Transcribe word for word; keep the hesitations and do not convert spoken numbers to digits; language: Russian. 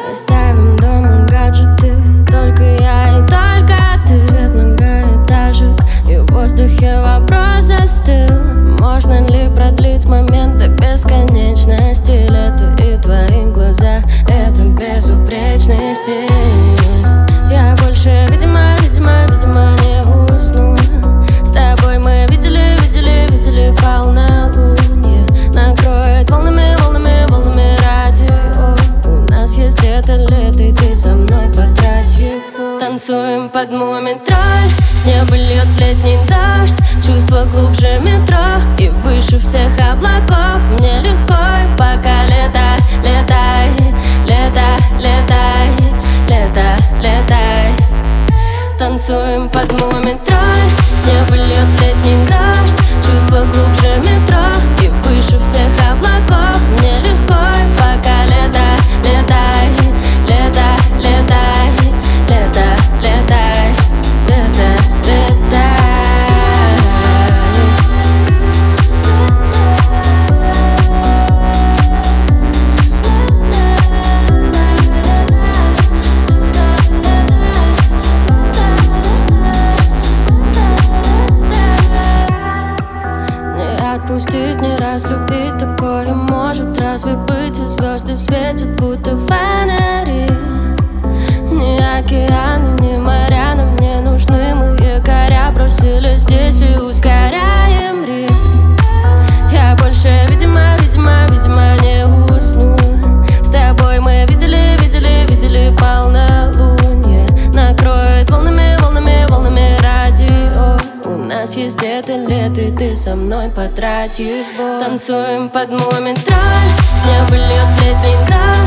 Оставим дома гаджеты, только я и только ты. Свет многоэтажек, и в воздухе вопрос застыл: можно ли продлить момент до бесконечности? Лето и твои глаза — это безупречный стиль. Я больше, видимо, видимо, видимо, не усну. С тобой мы видели, видели, видели полнолуние. Накроет волнами, волнами, волнами радио. У нас есть это лето, и ты со мной потрать его. Танцуем под мумий-тролль, с неба льет летний дождь. Чувство глубже метро и выше всех облаков. Мне легко, пока летай, летай, летай, летай, летай, летай. Танцуем под мумий-тролль, с неба льет летний дождь. Чувство глубже метро и выше всех облаков. Мне легко, пока летай, летай, летай, летай, летай, летай, летай, летай. Отпустить, не разлюбить, такое может разве быть? И звезды светят, будто фонари. Ни океаны, ни моря нам не нужны. Мы якоря бросили здесь и ускоряем ритм. Я больше, видимо, видимо, видимо, не усну. С тобой мы видели, видели, видели полнолуние. Накроет волнами, волнами, волнами радио. У нас есть это лето, и ты со мной потрать его. Танцуем под мумий-тролль, с неба льет летний дождь.